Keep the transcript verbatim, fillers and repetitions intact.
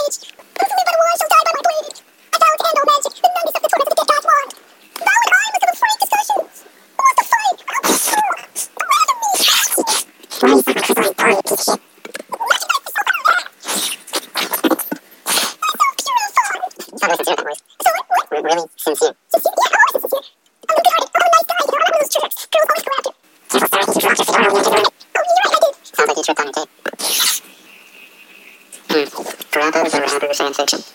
Really sincere. Sounds like you tripped on your tape. Hmm. Grandpa was a rapper fan fiction.